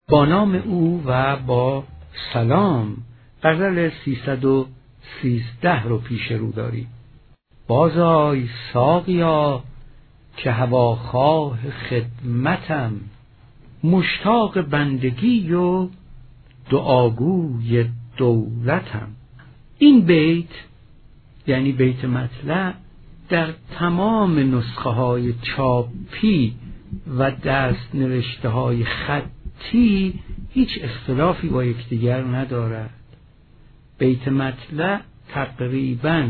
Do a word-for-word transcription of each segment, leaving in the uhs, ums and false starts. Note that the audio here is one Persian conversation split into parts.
با نام او و با سلام. غزل سیصد و سیزده رو پیش رو داریم. بازآی ساقیا که هواخواه خدمتم، مشتاق بندگی و دعاگوی دولتم. این بیت یعنی بیت مطلع در تمام نسخه های چاپی و دست نوشته های خطی هیچ اختلافی با یکدیگر ندارد. بیت مطلع تقریباً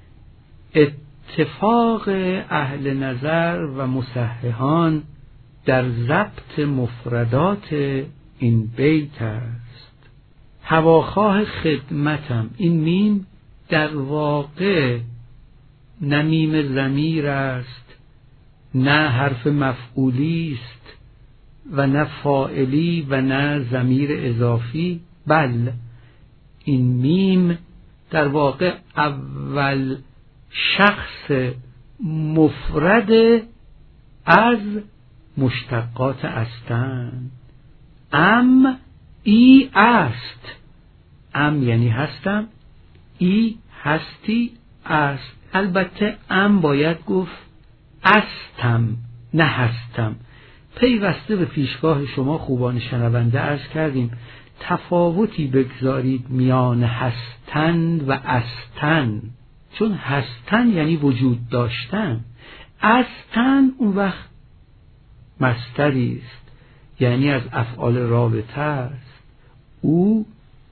اتفاق اهل نظر و مصححان در ضبط مفردات این بیت است. هواخواه خدمتم، این میم در واقع نه میم ضمیر است، نه حرف مفعولی است و نه فاعلی و نه ضمیر اضافی، بل این میم در واقع اول شخص مفرد از مشتقات استن. ام ای است، ام یعنی هستم، ای هستی است. البته ام باید گفت استم نه هستم. پیوسته به پیشگاه شما خوبان شنونده عرض کردیم تفاوتی بگذارید میان هستن و استن، چون هستن یعنی وجود داشتن، استن اون وقت مصدری است یعنی از افعال رابطه است. او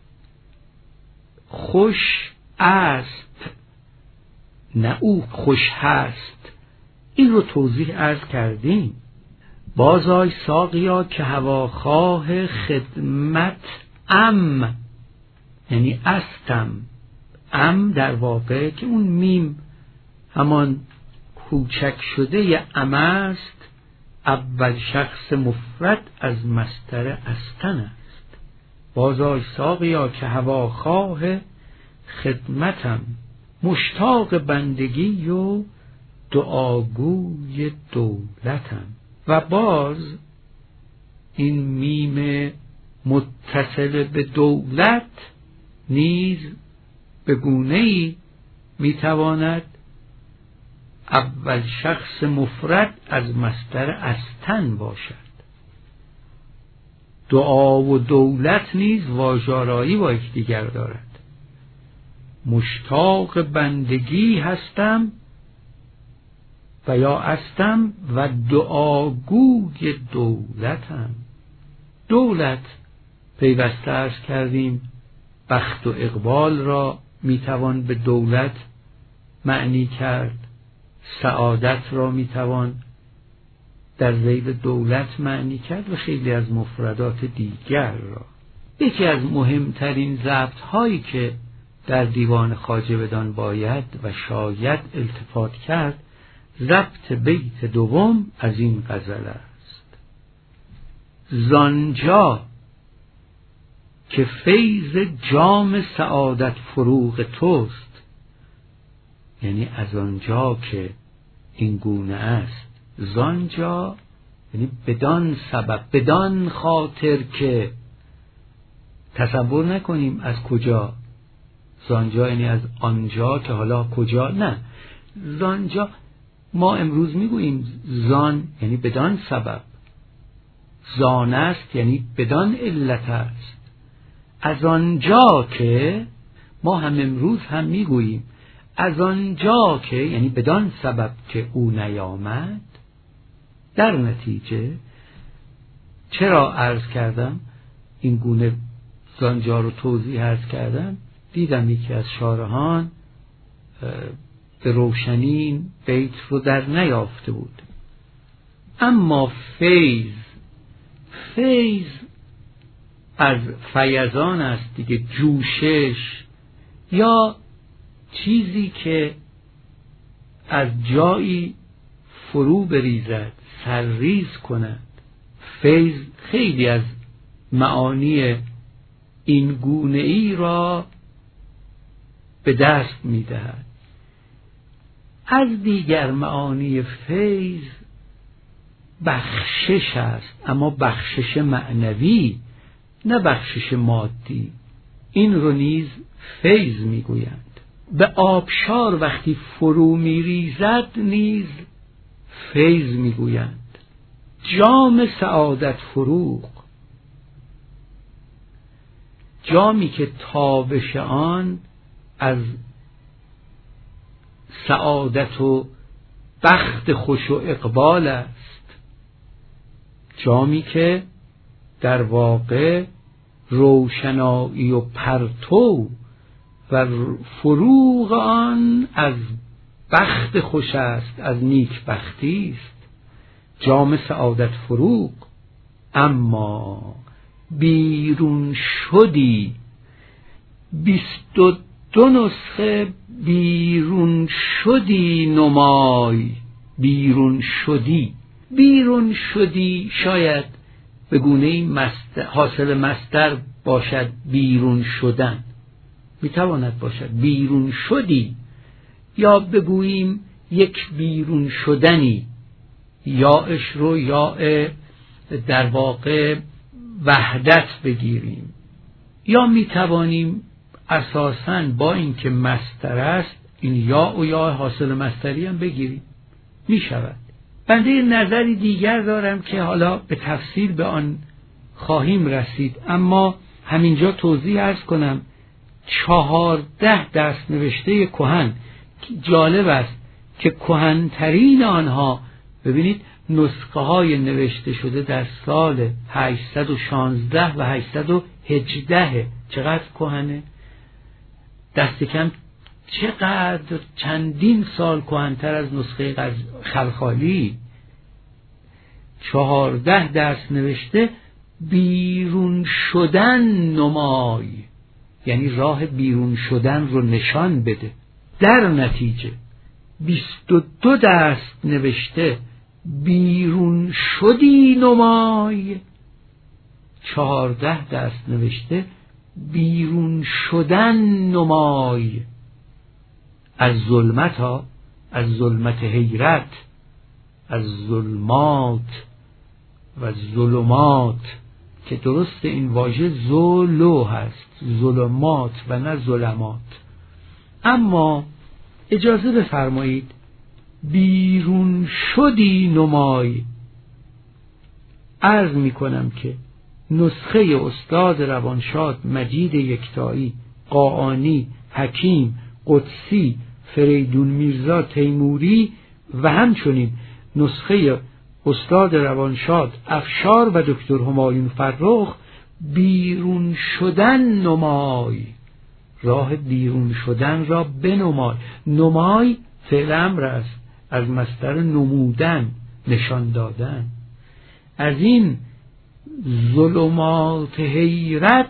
خوش است نه او خوش هست. این رو توضیح عرض کردیم. بازآی ساقیا که هواخواه خدمت ام یعنی استم. ام در واقع که اون میم همان کوچک شده ی ام است، اول شخص مفرد از مصدر استن است. بازآی ساقیا که هواخواه خدمتم، مشتاق بندگی و دعاگوی دولتم. و باز این میم متصل به دولت نیز به گونه‌ای میتواند اول شخص مفرد از مصدر استن باشد. دعا و دولت نیز واژه‌آرایی با یکدیگر دارد. مشتاق بندگی هستم و یا استم و دعاگوی دولتم. دولت پیوسته عرض کردیم بخت و اقبال را میتوان به دولت معنی کرد، سعادت را میتوان در ذیل دولت معنی کرد و خیلی از مفردات دیگر را. یکی از مهمترین ضبط هایی که در دیوان خواجه بدان باید و شاید التفات کرد ضبط بیت دوم از این غزل است. زانجا که فیض جام سعادت فروغ توست، یعنی از آنجا که این گونه است. زانجا یعنی بدان سبب، بدان خاطر که، تصور نکنیم از کجا. زانجا یعنی از آنجا که حالا کجا، نه. زانجا ما امروز میگوییم زان یعنی بدان سبب، زان است یعنی بدان علت است. از آنجا که ما هم امروز هم میگوییم از آنجا که یعنی بدان سبب که او نیامد. در نتیجه چرا عرض کردم این گونه زانجا رو توضیح عرض کردم؟ دیدم یکی از شارحان به روشنی این بیت رو در نیافته بود. اما فیض، فیض از فیضان است دیگه، جوشش یا چیزی که از جایی فرو بریزد، سرریز کند. فیض خیلی از معانی این گونه ای را به دست می دهد. از دیگر معانی فیض بخشش است، اما بخشش معنوی، نه بخشش مادی. این رو نیز فیض میگویند. به آبشار وقتی فرو میریزد نیز فیض میگویند. جام سعادت فروغ، جامی که تابش آن از سعادت و بخت خوش و اقبال است، جامی که در واقع روشنایی و پرتو و فروغ آن از بخت خوش است، از نیک بختی است، جام سعادت فروغ. اما بیرون شدی، بیست و دو نسخه بیرون شدی نمای. بیرون شدی، بیرون شدی شاید به گونه مستر، حاصل مصدر باشد بیرون شدن، میتواند باشد بیرون شدی، یا بگوییم یک بیرون شدنی، یاش رو یا در واقع وحدت بگیریم، یا میتوانیم اساساً با اینکه مصدر است این یا و یا حاصل مصدری هم بگیریم، میشود. بنده نظری دیگر دارم که حالا به تفصیل به آن خواهیم رسید، اما همینجا توضیح عرض کنم. چهارده دست نوشته کهن، جالب است که کهن‌ترین آنها، ببینید نسخه های نوشته شده در سال هشتصد و شانزده و هشتصد و هجده، چقدر کهنه، دست کم چقدر چندین سال کهن‌تر از نسخه خلخالی. چهارده دست نوشته بیرون شدن نمای، یعنی راه بیرون شدن رو نشان بده. در نتیجه بیست و دو دست نوشته بیرون شدی نمای، چهارده دست نوشته بیرون شدن نمای. از ظلمت ها، از ظلمت حیرت، از ظلمات و ظلمات، که درست این واژه ظلو هست، ظلمات و نه ظلمات. اما اجازه بفرمایید بیرون شدی نمای. عرض می کنم که نسخه استاد روانشاد مجید یکتایی، قاآنی، حکیم، قدسی، فریدون میرزا تیموری و همچنین نسخه استاد روانشاد افشار و دکتر همایون فرخ، بیرون شدن نمای، راه بیرون شدن را بنمای. نمای فعل امر است، از مصدر نمودن، نشان دادن. از این ظلمات حیرت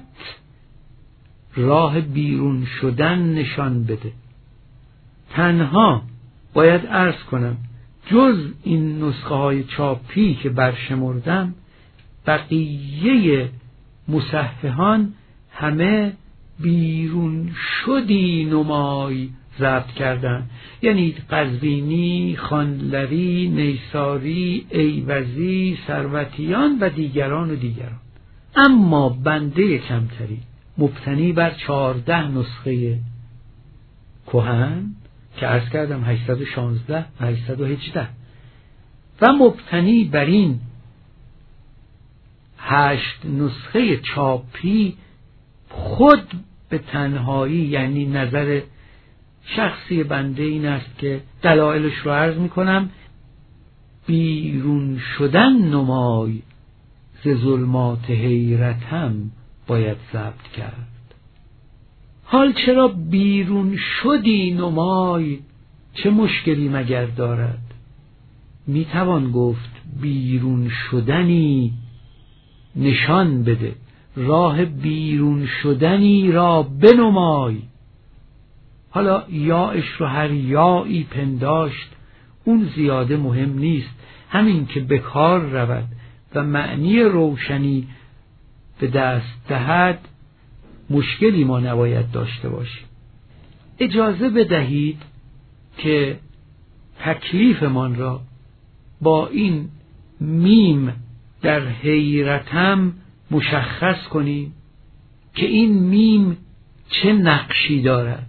راه بیرون شدن نشان بده. تنها باید عرض کنم جز این نسخه های چاپی که برشمردم، بقیه مصححان همه بیرون شدی نمای ضبط کردن، یعنی قزوینی، خانلری، نیساری، ایوزی، ثروتیان و دیگران و دیگران. اما بنده کمتری مبتنی بر چهارده نسخه کهن که عرض کردم هشتصد و شانزده و هشتصد و هجده و مبتنی بر این هشت نسخه چاپی، خود به تنهایی، یعنی نظر شخصی بنده این است که دلایلش رو عرض می کنم، بیرون شدن نمای ز ظلمات حیرتم باید ضبط کرد. حال چرا بیرون شدی نمای، چه مشکلی مگر دارد؟ می توان گفت بیرون شدنی نشان بده، راه بیرون شدنی را بنمای. حالا یاش رو هر یایی پنداشت، اون زیاده مهم نیست، همین که به کار رود و معنی روشنی به دست دهد مشکلی ما نباید داشته باشیم. اجازه بدهید که تکلیفمان را با این میم در حیرتم مشخص کنیم که این میم چه نقشی دارد.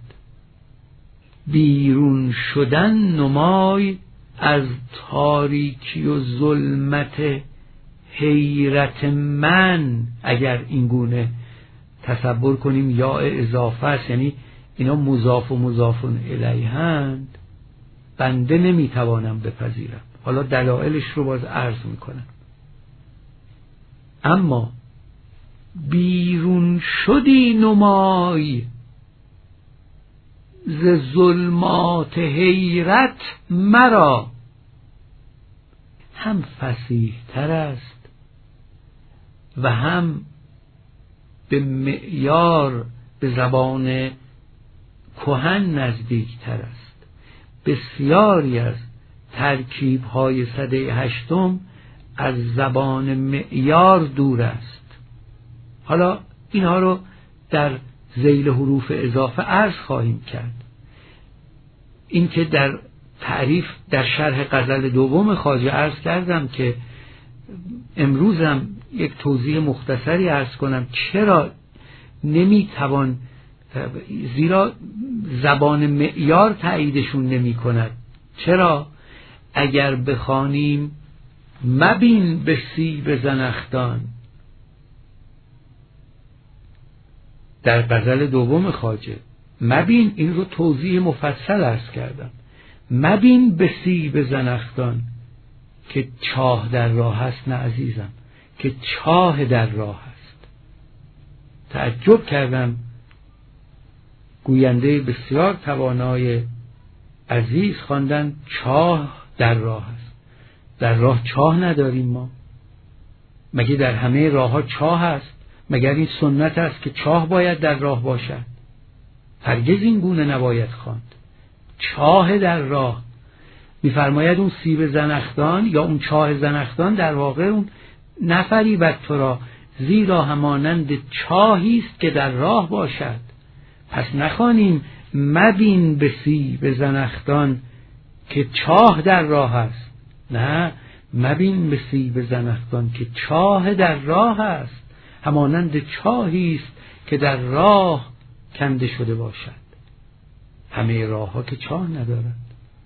بیرون شدن نمای از تاریکی و ظلمت حیرت من. اگر این گونه تصور کنیم یا اضافه است، یعنی اینا مضاف و مضاف الیه‌اند، بنده نمیتوانم بپذیرم. حالا دلایلش رو باز عرض میکنم. اما بیرون شدی نمای ز ظلمات حیرت مرا، هم فصیح تر است و هم به معیار، به زبان کهن نزدیک تر است. بسیاری از ترکیب های سده هشتم از زبان معیار دور است. حالا اینها رو در ذیل حروف اضافه عرض خواهیم کرد. این که در تعریف در شرح غزل دوم خواجه عرض کردم که امروزم یک توضیح مختصری عرض کنم چرا نمیتوان، زیرا زبان معیار تاییدشون نمی کند. چرا؟ اگر بخوانیم مبین به سیب زنخدان در غزل دوم خواجه، مبین، این رو توضیح مفصل عرض کردم، مبین به سیب زنخدان که چاه در راه است. نه عزیزم، که چاه در راه است. تعجب کردم گوینده بسیار توانای عزیز خواندن چاه در راه است. در راه چاه نداریم ما؟ مگه در همه راه ها چاه هست؟ مگر این سنت است که چاه باید در راه باشد؟ هرگز این گونه نباید خواند. چاه در راه می‌فرماید اون سیب زنخدان یا اون چاه زنخدان در واقع اون نفریبد تو را، زیرا همانند چاهی است که در راه باشد. پس نخوانیم مبین به سیب زنخدان که چاه در راه است. نه، مبین به سیب زنخدان که چاه در راه است، همانند چاهی است که در راه کنده شده باشد. همه راه ها که چاه ندارد.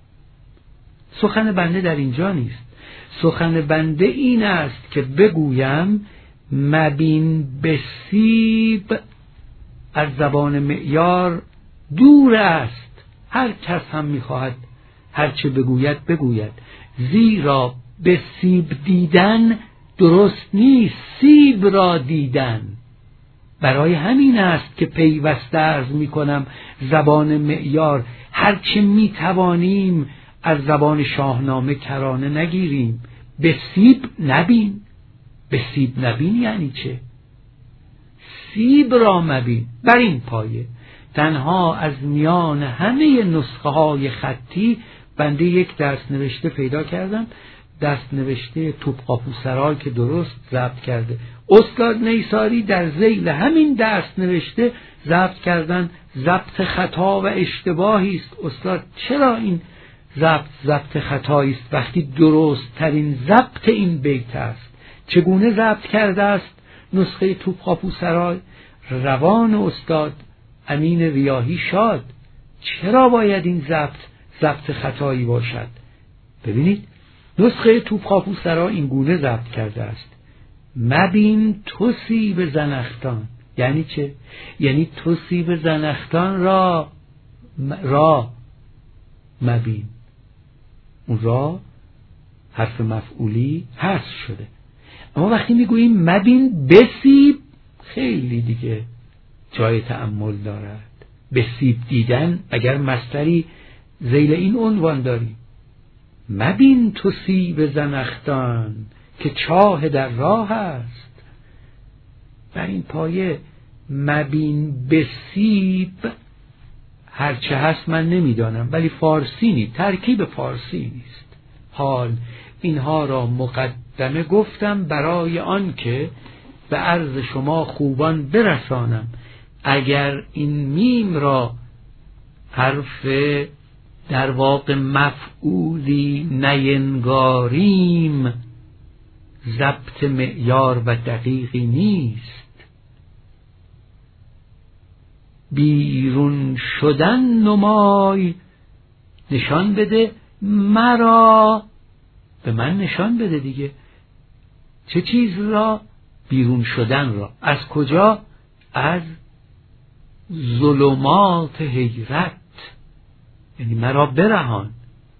سخن بنده در اینجا نیست. سخن بنده این است که بگویم مبین به سیب از زبان معیار دور است. هر کس هم میخواهد هر چه بگوید بگوید، زیرا به سیب دیدن درست نیست، سیب را دیدن. برای همین است که پیوسته عرض میکنم زبان معیار هر چه میتوانیم از زبان شاهنامه کرانه نگیریم. به سیب نبین. به سیب نبین یعنی چه؟ سیب را مبین. بر این پایه تنها از میان همه نسخه های خطی بنده یک دست نوشته پیدا کردم، دست نوشته توپقاپوسرای که درست ضبط کرده. استاد نیساری در ذیل همین دست نوشته ضبط کردن ضبط خطا و اشتباهی است. استاد چرا این ضبط ضبط خطایی است وقتی درست ترین ضبط این بیت است؟ چگونه ضبط کرده است نسخه توپقاپوسرای؟ روان استاد امین ریاحی شاد. چرا باید این ضبط ضبط خطایی باشد؟ ببینید نسخه توپقاپوسرای این گونه ضبط کرده است: مبین تو سیب زنخدان. یعنی چه؟ یعنی تو سیب زنخدان را را مبین. اون را حرف مفعولی حذف شده. اما وقتی میگوییم مبین به سیب، خیلی دیگه جای تأمل دارد. به سیب دیدن اگر مصدری ذیل این عنوان داریم: مبین تو سیب زنخدان که چاه در راه است. بر این پایه مبین به سیب هرچه هست من نمیدانم، ولی فارسی نیست، ترکیب فارسی نیست. حال اینها را مقدمه گفتم برای آن که به عرض شما خوبان برسانم اگر این میم را حرف در واقع مفعولی نینگاریم، ضبط معیار و دقیقی نیست. بیرون شدن نمای، نشان بده مرا، به من نشان بده دیگه. چه چیز را؟ بیرون شدن را. از کجا؟ از ظلمات حیرت، یعنی مرا برهان.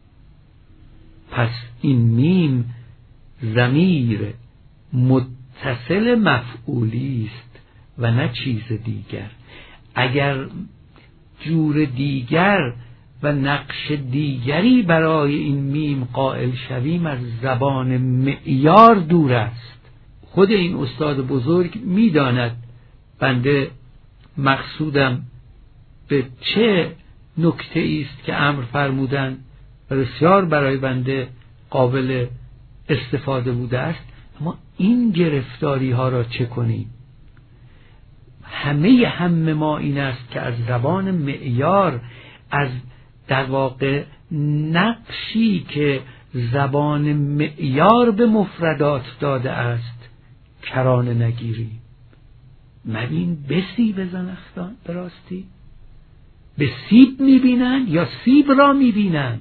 پس این میم ضمیر متصل مفعولی است و نه چیز دیگر. اگر جور دیگر و نقش دیگری برای این میم قائل شویم، از زبان معیار دور است. خود این استاد بزرگ میداند بنده مقصودم به چه نکته است که امر فرمودند و بسیار برای بنده قابل استفاده بوده است. اما این گرفتاری ها را چه کنیم؟ همه هم ما این است که از زبان معیار، از در واقع نقشی که زبان معیار به مفردات داده است کرانه نگیریم. مبین به سیب زنخدان، به راستی به سیب میبینند یا سیب را میبینند؟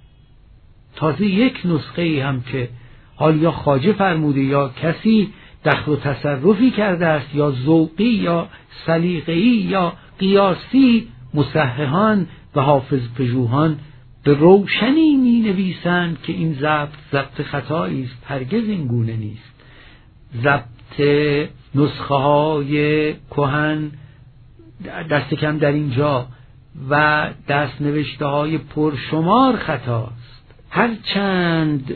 تازه یک نسخه هم که حال یا خواجه فرموده یا کسی دخل و تصرفی کرده است، یا ذوقی یا سلیقه‌ای یا قیاسی، مصححان و حافظ پژوهان به روشنی می نویسند که این ضبط ضبط خطایی است. هرگز این گونه نیست. ضبط نسخه های کهن دست کم در اینجا و دست نوشته های پرشمار خطاست. هرچند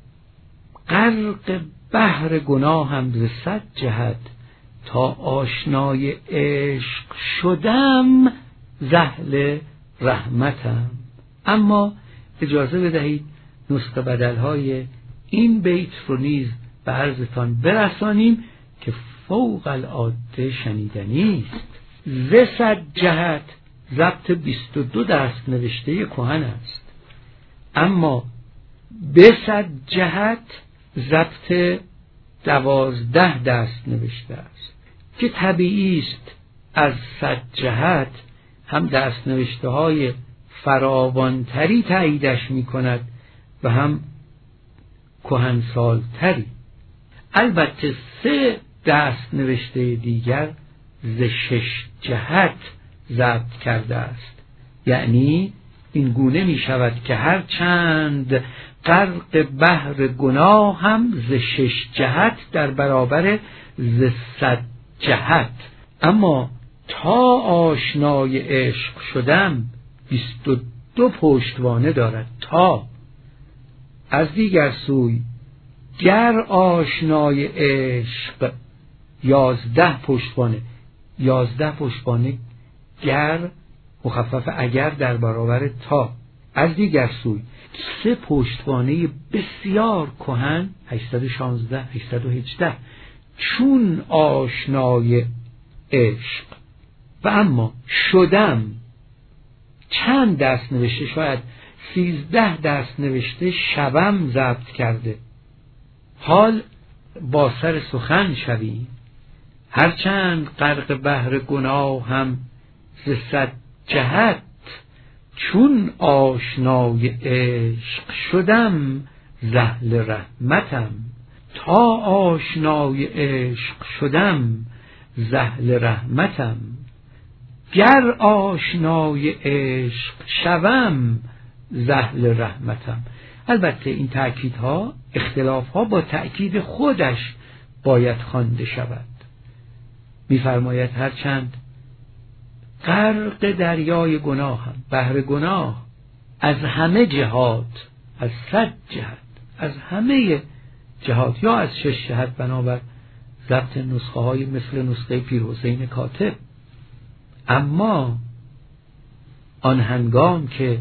غرق بحر گناه هم ز صد جهت، تا آشنای عشق شدم زهل رحمتم. اما اجازه بدهید نسخه بدلهای این بیت رو نیز به عرضتان برسانیم که فوق العاده شنیدنی است. ز صد جهت ضبط بیست و دو دست نوشته کهن است، اما به صد جهت ضبط دوازده دست نوشته است که طبیعی است. از صد جهت هم دست نوشته های فراوانتری تاییدش می کند و هم کهنسالتری. البته سه دست نوشته دیگر ز شش جهت ضبط کرده است، یعنی این گونه می شود که هر چند غرق بحر گناه هم ز شش جهت در برابر ز صد جهت. اما تا آشنای عشق شدم بیست و دو پشتوانه دارد. تا از دیگر سوی گر آشنای عشق یازده پشتوانه، یازده پشتوانه گر مخفف اگر در برابر تا. از دیگر سوی سه پشتوانه بسیار کهن هشتصد و شانزده هشتصد و هجده چون آشنای عشق. و اما شدم چند دست نوشته؟ شاید سیزده دست نوشته شوم ضبط کرده. حال با سر سخن شویم. هرچند غرق بحر گناه هم ز صد جهت، چون آشنای عشق شدم زهل رحمتم. تا آشنای عشق شدم زهل رحمتم، گر آشنای عشق شوم زهل رحمتم. البته این تأکیدها، اختلافها با تأکید خودش باید خوانده شود. می‌فرماید هرچند غرق دریای گناه هم، بحر گناه از همه جهات، از صد جهت، از همه جهات یا از شش جهت بنابر ضبط نسخه های مثل نسخه پیرحسین کاتب. اما آن هنگام که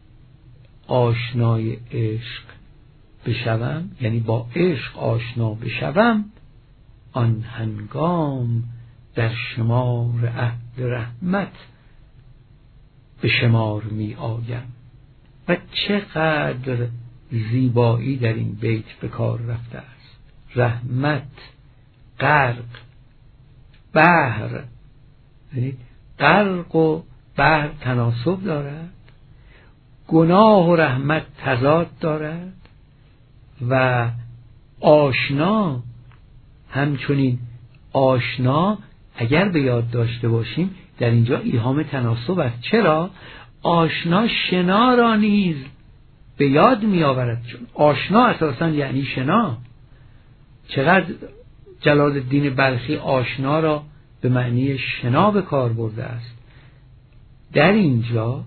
آشنای عشق بشوم، یعنی با عشق آشنا بشوم، آن هنگام در شمار اهل رحمت به شمار می آیم. و چقدر زیبایی در این بیت به کار رفته است. رحمت، غرق، بحر. یعنی غرق و بحر تناسب دارد، گناه و رحمت تضاد دارد و آشنا همچنین. آشنا اگر به یاد داشته باشیم در اینجا ایهام تناسب است. چرا؟ آشنا شنا را نیز به یاد می آورد، چون آشنا اساساً یعنی شنا. چقدر جلال الدین بلخی آشنا را به معنی شنا به کار برده است. در اینجا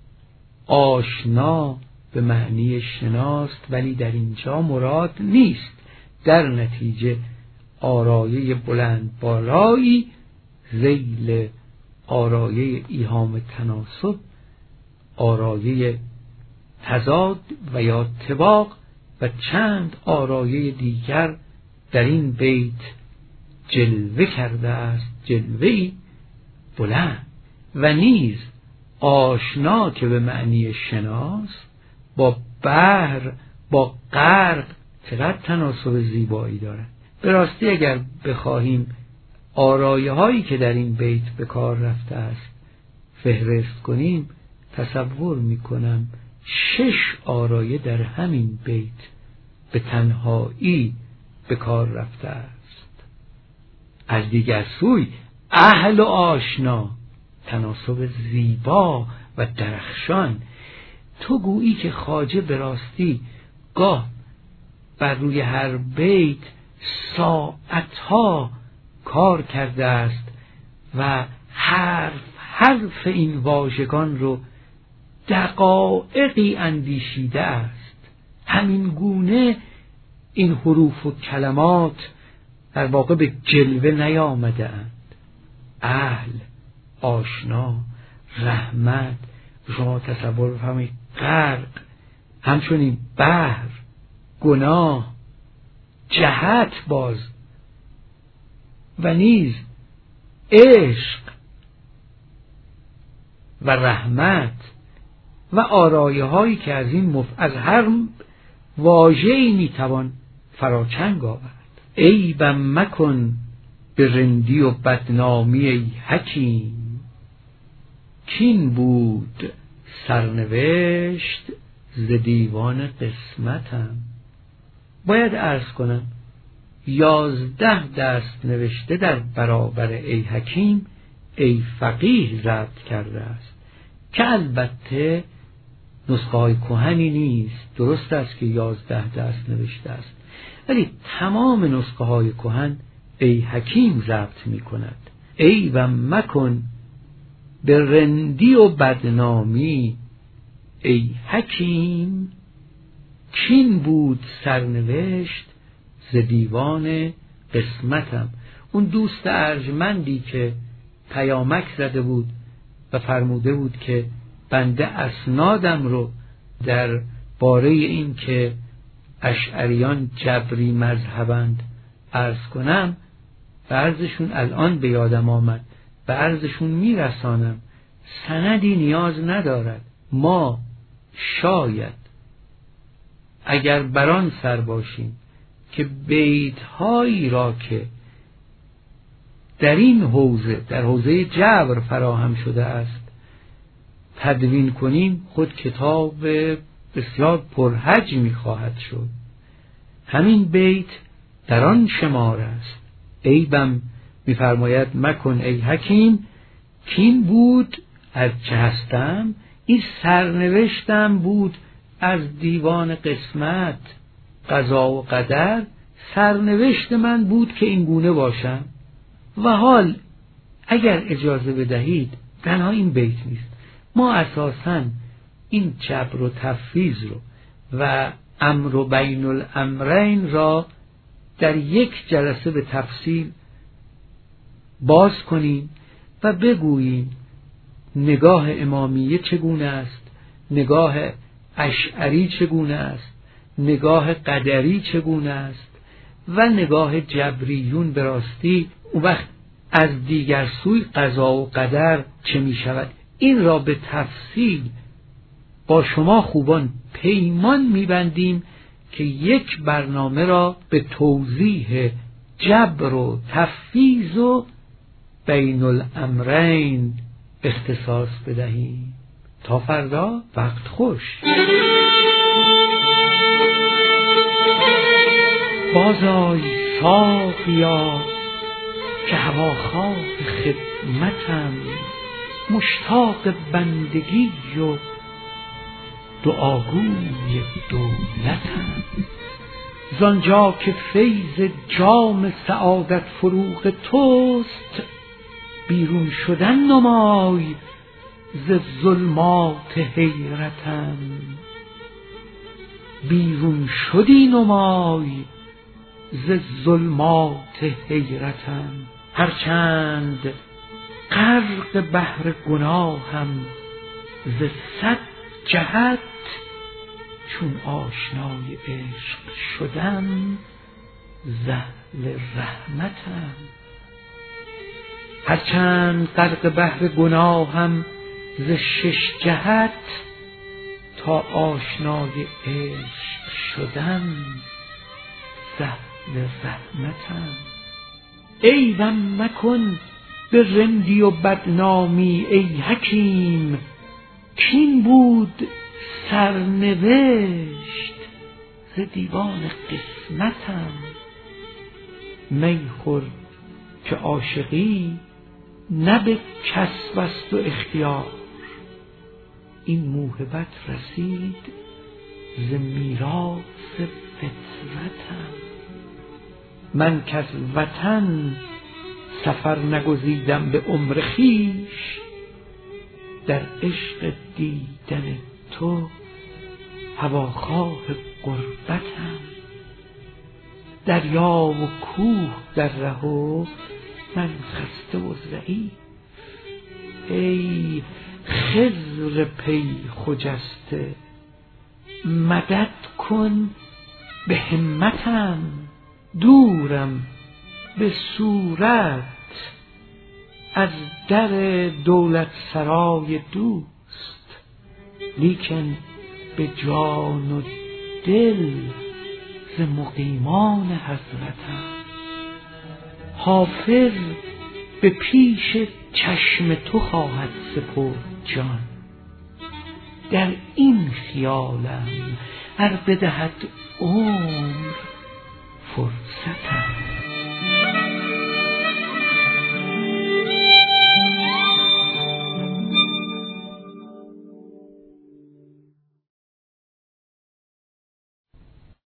آشنا به معنی شناست، ولی در اینجا مراد نیست. در نتیجه آرایه بلند بالایی ذیل آرایه ایهام تناسب، آرایه تضاد و یا طباق و چند آرایه دیگر در این بیت جلوه کرده است، جلوه‌ای بلند. و نیز آشنا که به معنی شناست با بحر، با غرق چقدر تناسب زیبایی دارد. به راستی اگر بخواهیم آرایه هایی که در این بیت به کار رفته است فهرست کنیم، تصور میکنم شش آرایه در همین بیت به تنهایی به کار رفته است. از دیگر سوی اهل و آشنا، تناسب زیبا و درخشان. تو گویی که خواجه به راستی گاه بر روی هر بیت ساعتها کار کرده است و حرف حرف این واژگان رو دقایقی اندیشیده است. همین گونه این حروف و کلمات در واقع به جلوه نیامده اند. اهل، آشنا، رحمت، شما تصور بفرمایید، غرق، همچنین بحر، گناه، جهت باز و نیز عشق و رحمت و آرایه هایی که از این مف... از هر واژه‌ای میتوان فراچنگ آورد. عیبم مکن به رندی و بدنامی ای حکیم، کین بود سرنوشت ز دیوان قسمتم. باید عرض کنم یازده دست نوشته در برابر ای حکیم ای فقیه ضبط کرده است که البته نسخه های کهنی نیست. درست است که یازده دست نوشته است، ولی تمام نسخه های کهن ای حکیم ضبط می کند. ای و مکن به رندی و بدنامی ای حکیم، کین بود سرنوشت ز دیوان قسمتم. اون دوست ارجمندی که پیامک زده بود و فرموده بود که بنده اسنادم رو در باره این که اشعریان جبری مذهبند عرض کنم، به عرضشون الان به یادم آمد، به عرضشون میرسانم. سندی نیاز ندارد. ما شاید اگر بران سر باشیم که بیت‌هایی را که در این حوزه، در حوزه جبر فراهم شده است تدوین کنیم، خود کتاب بسیار پرحجمی خواهد شد. همین بیت در آن شمار است. عیبم می‌فرماید مکن ای حکیم، کین بود از چه هستم، این سرنوشتم بود از دیوان قسمت، قضا و قدر سرنوشت من بود که این گونه باشم. و حال اگر اجازه بدهید تنها این بیت نیست، ما اساساً این جبر و تفویض رو و امر و بین الامرین را در یک جلسه به تفصیل باز کنیم و بگوییم نگاه امامیه چگونه است، نگاه اشعری چگونه است، نگاه قدری چگونه است و نگاه جبریون به راستی اون وقت از دیگر سوی قضا و قدر چه می شود. این را به تفصیل با شما خوبان پیمان می بندیم که یک برنامه را به توضیح جبر و تفویض و بین الامرین اختصاص بدهیم. تا فردا، وقت خوش. بازآی ساقیا که هواخواه خدمتم، مشتاق بندگی و دعاگوی دولتم. زانجا که فیض جام سعادت فروغ توست، بیرون شدن نمای ز ظلمات حیرتم. بیرون شدی نمای ز ظلمات حیرتم. هرچند غرق بحر گناهم ز صد جهت، چون آشنای عشق شدم ز اهل رحمتم. هرچند غرق بحر گناهم ز شش جهت، تا آشنای عشق شدم ز اهل رحمتم. عیبم مکن به رندی و بدنامی ای حکیم، کین بود سرنوشت ز دیوان قسمتم. می خور که عاشقی نه به کسب است و اختیار، این موهبت رسید ز میراث فطرتم. من کز وطن سفر نگزیدم به عمر خویش، در عشق دیدن تو هواخواه غربتم. دریا و کوه در ره و من خسته و ضعیف، ای خضر پی خجسته مدد کن به همتم. دورم به صورت از در دولت سرای دوست، لیکن به جان و دل ز مقیمان حضرتم. حافظ به پیش چشم تو خواهد سپرد جان، در این خیالم ار بدهد عمر فرصتم.